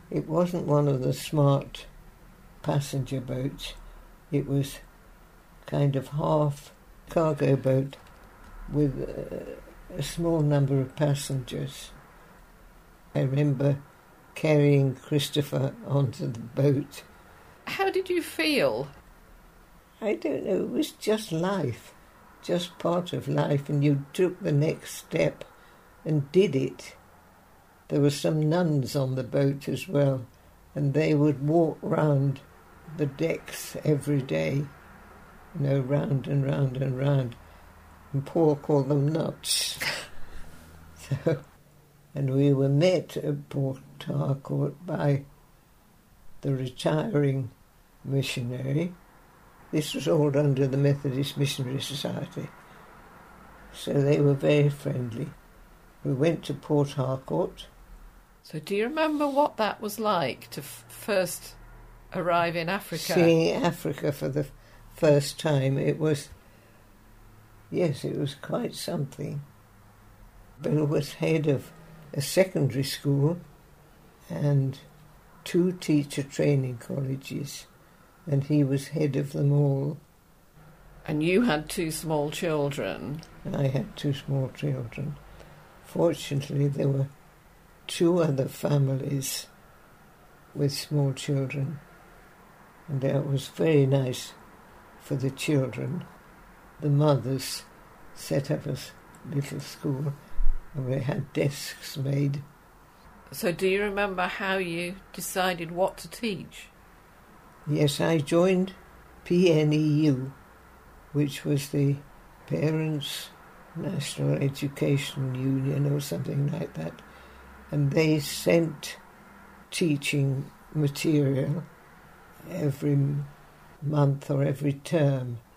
It wasn't one of the smart passenger boats. It was kind of half cargo boat with a small number of passengers. I remember carrying Christopher onto the boat. How did you feel? I don't know, it was just life, just part of life, and you took the next step and did it. There were some nuns on the boat as well, and they would walk round the decks every day, round and round and round, and Paul called them nuts. And we were met at Port Harcourt by the retiring missionary. This was all under the Methodist Missionary Society. So they were very friendly. We went to Port Harcourt. So do you remember what that was like to first arrive in Africa? Seeing Africa for the first time, it was quite something. Bill was head of a secondary school and 2 teacher training colleges, and he was head of them all. And you had 2 small children? I had 2 small children. Fortunately, there were 2 other families with small children, and that was very nice for the children. The mothers set up a little school, and we had desks made. So do you remember how you decided what to teach? Yes, I joined PNEU, which was the Parents' National Education Union or something like that, and they sent teaching material every month or every term,